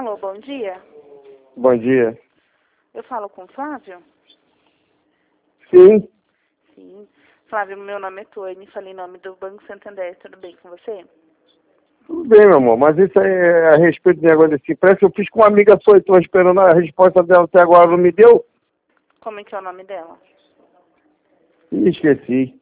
Alô, bom dia. Bom dia. Eu falo com o Flávio? Sim, Sim. Flávio, meu nome é Tony, falei em nome do Banco Santander, tudo bem com você? tudo bem, meu amor, mas isso aí é a respeito do negócio desse empréstimo. Eu fiz com uma amiga sua e estou esperando a resposta dela até agora, não me deu? Como é que é o nome dela? Ih, esqueci.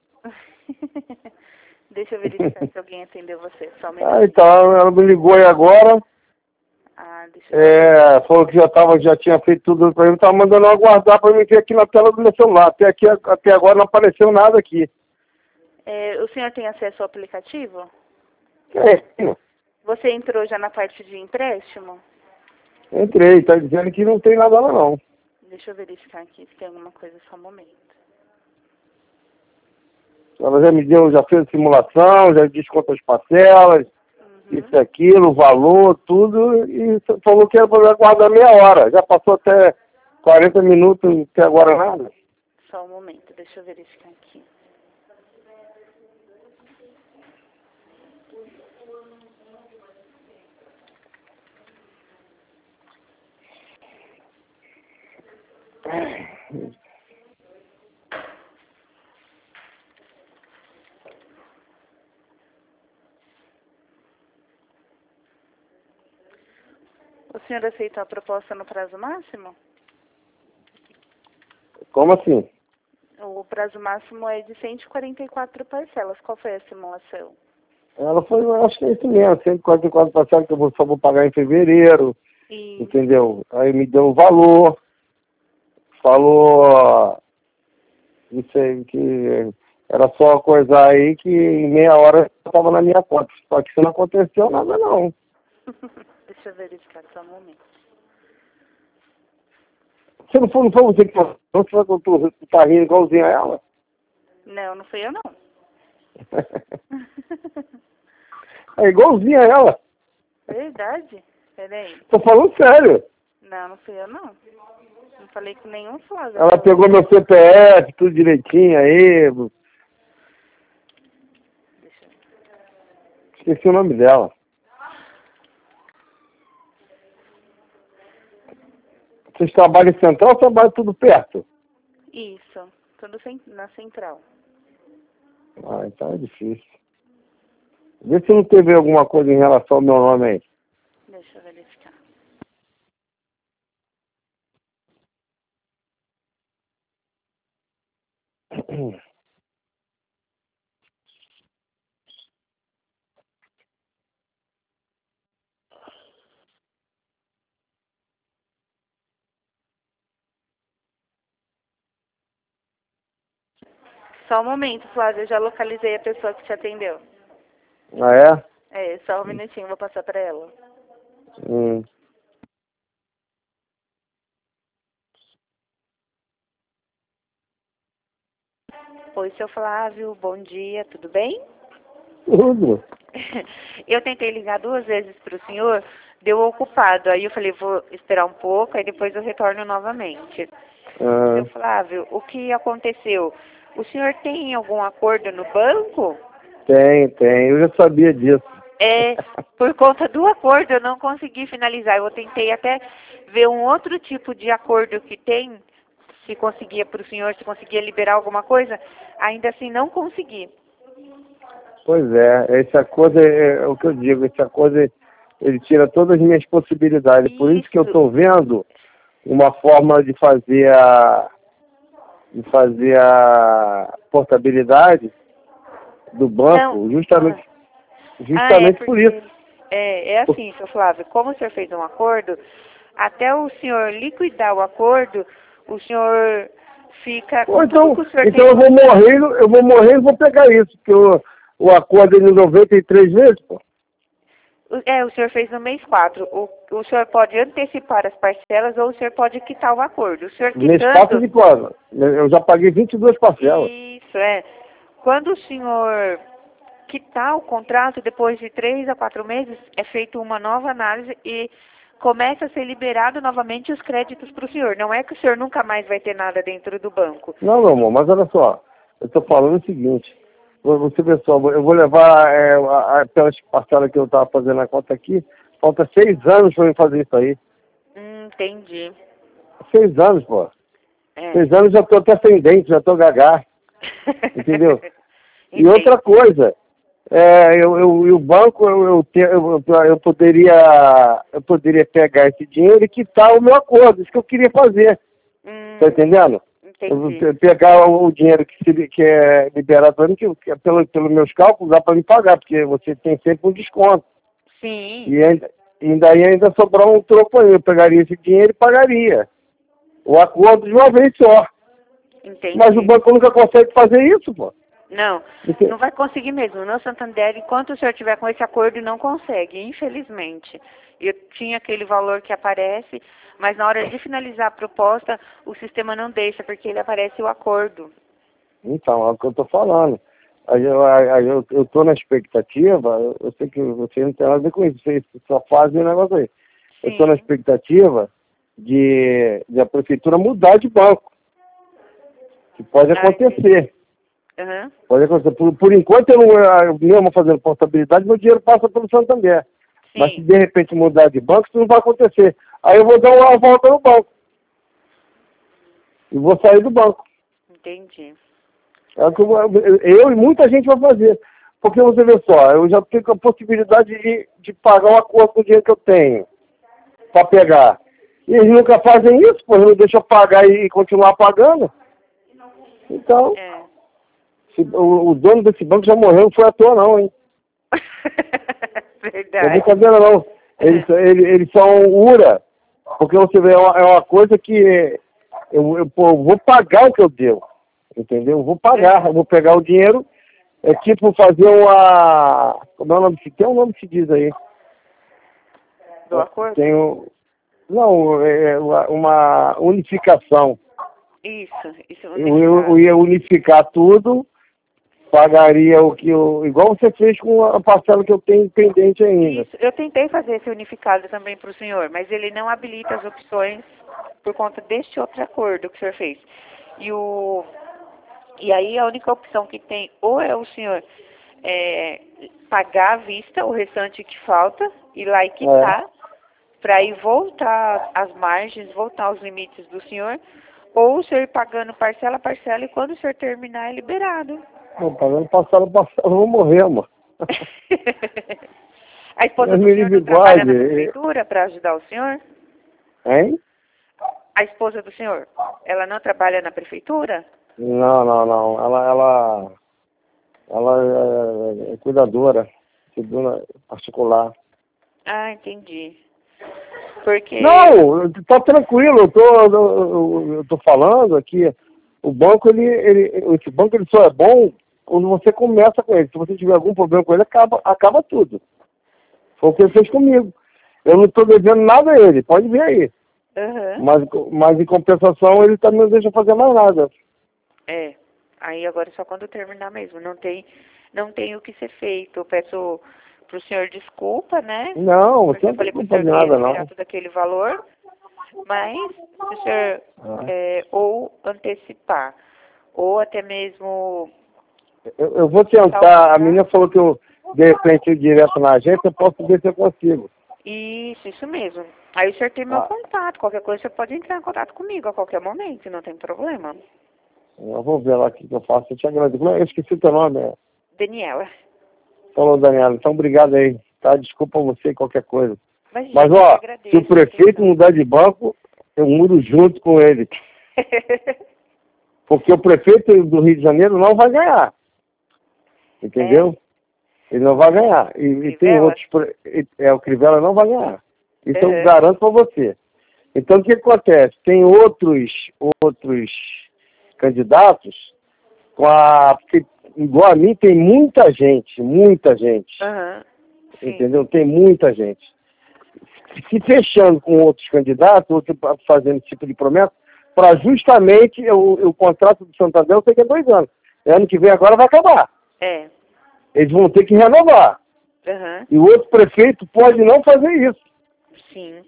Deixa eu verificar se alguém atendeu você, só um Ah, minutinho. então, ela me ligou aí agora, Deixa eu ver. falou que já tinha feito tudo para mim, estava mandando eu aguardar para mim ver aqui na tela do meu celular. Até agora não apareceu nada aqui. O senhor tem acesso ao aplicativo? É, Você entrou já na parte de empréstimo? entrei, está dizendo que não tem nada lá não. Deixa eu verificar aqui se tem alguma coisa, só um momento. Ela já me deu, já fez a simulação, já disse quantas parcelas, isso, aquilo, valor, tudo, e falou que era para aguardar meia hora. Já passou até 40 minutos, até agora nada. Só um momento, deixa eu verificar aqui. O senhor aceitou a proposta no prazo máximo? Como assim? O prazo máximo é de 144 parcelas. Qual foi a simulação? Ela foi, eu acho que é isso mesmo, 144 parcelas que eu só vou pagar em fevereiro, E entendeu? Aí me deu o valor, falou isso aí, que era só coisa aí que em meia hora estava na minha conta. Só que isso não aconteceu nada não. deixa eu verificar só um momento. Você não foi você que falou, não foi que tu tá rindo igualzinho a ela? Não, não fui eu não. É igualzinho a ela. Verdade? Peraí. Tô falando sério. Não, não fui eu não. Não falei com nenhum Flávio. Ela pegou meu CPF, tudo direitinho aí. Deixa eu... Esqueci o nome dela. Vocês trabalham em Central ou trabalham tudo perto? Isso. Tudo na central. Ah, então é difícil. Vê se não teve alguma coisa em relação ao meu nome aí. Deixa eu verificar. Só um momento, Flávia. Eu já localizei a pessoa que te atendeu. Ah, é? Só um minutinho. Vou passar para ela. Hum. Oi, seu Flávio. Bom dia. Tudo bem? Tudo. Eu tentei ligar 2 vezes para o senhor, deu ocupado. Aí eu falei, vou esperar um pouco, aí depois eu retorno novamente. Seu Ah, Flávio, o que aconteceu? O senhor tem algum acordo no banco? tem. Eu já sabia disso. Por conta do acordo eu não consegui finalizar. Eu tentei até ver um outro tipo de acordo que tem, se conseguia para o senhor, se conseguia liberar alguma coisa. Ainda assim não consegui. Pois é, essa coisa é o que eu digo, essa coisa ele tira todas as minhas possibilidades. Por isso que eu estou vendo uma forma de fazer a portabilidade do banco, Não. justamente por isso. É assim, seu Flávio, como o senhor fez um acordo, até o senhor liquidar o acordo, o senhor fica Pô, com tudo que o senhor então tem. eu vou morrer e vou pegar isso, porque o acordo é de 93 vezes, pô. O senhor fez no mês 4. O senhor pode antecipar as parcelas ou o senhor pode quitar o acordo. O senhor Mês 4 quitando... de quando? Eu já paguei 22 parcelas. Isso, Quando o senhor quitar o contrato, depois de 3 a 4 meses, é feita uma nova análise e começa a ser liberado novamente os créditos para o senhor. Não é que o senhor nunca mais vai ter nada dentro do banco. Não, meu amor, mas olha só, eu estou falando o seguinte, você vê só, eu vou levar pelas parcelas que eu estava fazendo a conta aqui, Falta 6 anos pra eu fazer isso aí. Entendi. 6 anos, pô. É. 6 anos já tô até sem dente, já tô gagá. Entendeu? E outra coisa, o banco, eu poderia pegar esse dinheiro e quitar o meu acordo, isso que eu queria fazer. Tá entendendo? Entendi. Eu pegar o dinheiro que é liberado para mim, que pelos meus cálculos, dá para me pagar, porque você tem sempre um desconto. Sim. E ainda sobrar um troco aí. Eu pegaria esse dinheiro e pagaria o acordo de uma vez só. Entendi. Mas o banco nunca consegue fazer isso, pô. Não, não vai conseguir mesmo. No Santander, enquanto o senhor tiver com esse acordo, não consegue, infelizmente. Eu tinha aquele valor que aparece, mas na hora de finalizar a proposta, o sistema não deixa, porque ele aparece o acordo. Então, é o que eu tô falando. Aí eu tô na expectativa, eu sei que você não tem nada a ver com isso, vocês só fazem o negócio aí. Sim. Eu tô na expectativa de a prefeitura mudar de banco. Que pode acontecer. Uhum. Pode acontecer. Por enquanto, eu mesmo fazendo portabilidade, meu dinheiro passa pelo Santander. Sim. Mas se de repente mudar de banco, isso não vai acontecer. Aí eu vou dar uma volta no banco. E vou sair do banco. Entendi. É o que eu e muita gente vai fazer. Porque você vê só, eu já tenho a possibilidade de pagar o acordo com o dinheiro que eu tenho para pegar. E eles nunca fazem isso, pô, eles não deixam eu pagar e continuar pagando. Então, o dono desse banco já morreu, não foi à toa não, hein? Verdade. Não é brincadeira não. Eles são URA. Porque você vê, é uma coisa que eu vou pagar o que eu devo. Entendeu? Eu vou pagar, eu vou pegar o dinheiro, é tipo fazer uma... Como é o nome? Tem um nome que se diz aí. Do acordo? Não, é uma unificação. Isso Eu ia unificar tudo, pagaria o que eu... Igual você fez com a parcela que eu tenho pendente ainda. Isso, eu tentei fazer esse unificado também para o senhor, mas ele não habilita as opções por conta deste outro acordo que o senhor fez. E aí a única opção que tem ou é o senhor pagar à vista o restante que falta, ir lá e quitar, para aí voltar as margens, voltar aos limites do senhor, ou o senhor ir pagando parcela a parcela e quando o senhor terminar é liberado. Não, pagando parcela, eu vou morrer, amor. A esposa do senhor não trabalha na prefeitura para ajudar o senhor? Hein? A esposa do senhor, ela não trabalha na prefeitura? Não. Ela é cuidadora, segunda particular. Ah, entendi. Porque... Não, tá tranquilo, eu tô falando aqui, o banco, esse banco ele só é bom quando você começa com ele. Se você tiver algum problema com ele, acaba tudo. Foi o que ele fez comigo. Eu não estou devendo nada a ele, pode ver aí. Uhum. Mas em compensação ele também não deixa fazer mais nada. Aí agora só quando terminar mesmo, não tem o que ser feito. Eu peço pro senhor desculpa, né? Não, você não falei tem pro culpa de senhor que nada, ia não. liberar todo aquele valor, mas se o senhor ou antecipar, ou até mesmo... Eu vou tentar, a menina falou que eu, de repente, ir direto na agência, eu posso ver se eu consigo. Isso mesmo. Aí o senhor tem meu contato, qualquer coisa você pode entrar em contato comigo a qualquer momento, não tem problema. Eu vou ver lá o que eu faço, eu te agradeço. Eu esqueci o teu nome, Daniela. Falou, Daniela, então obrigado aí, tá? Desculpa você qualquer coisa. Mas ó, se o prefeito mudar de banco, eu mudo junto com ele. Porque o prefeito do Rio de Janeiro não vai ganhar. Entendeu? Ele não vai ganhar. E tem outros... o Crivella não vai ganhar. Isso eu garanto para você. Então, o que acontece? Tem outros candidatos, porque, igual a mim, tem muita gente. Entendeu? Tem muita gente. Se fechando com outros candidatos, outros fazendo esse tipo de promessa, para justamente o contrato do Santander, eu sei que é 2 anos. Ano que vem agora vai acabar. Eles vão ter que renovar. E o outro prefeito pode não fazer isso. Sim.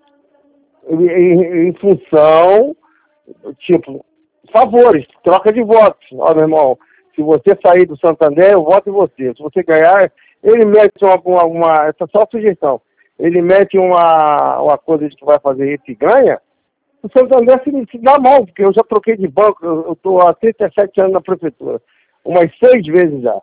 Em função, tipo, favores, troca de votos. Ó, meu irmão, se você sair do Santander, eu voto em você. Se você ganhar, ele mete essa só sugestão. ele mete uma coisa de que vai fazer isso e ganha, o Santander se dá mal, porque eu já troquei de banco, eu estou há 37 anos na prefeitura, umas 6 vezes já.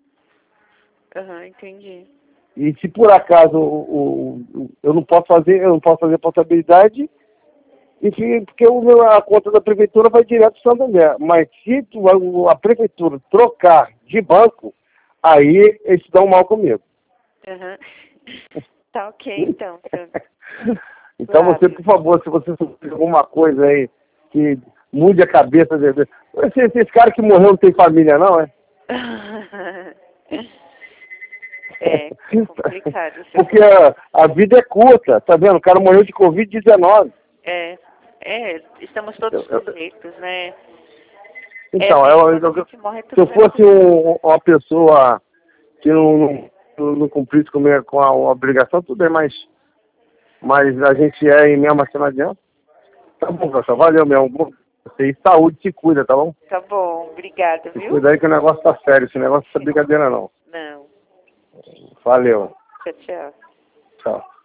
Entendi. E se por acaso eu não posso fazer portabilidade, porque a conta da prefeitura vai direto para o Santander. Mas se a prefeitura trocar de banco, aí eles dão mal comigo. Tá ok, então. Então você, por favor, se você souber alguma coisa aí que mude a cabeça dele. Esse cara que morreu não tem família, não, é? É complicado. Porque a vida é curta, tá vendo? O cara morreu de Covid-19. Estamos todos sujeitos, né? Então, se eu fosse uma pessoa que não cumprisse com a obrigação, tudo bem, mas a gente é e mesmo assim não adianta. Tá bom, pessoal, valeu mesmo. Você e saúde, se cuida, tá bom? Tá bom, obrigada, viu? Cuida aí que o negócio tá sério, esse negócio não é brincadeira não. Não. Valeu. Tchau, tchau. Tchau.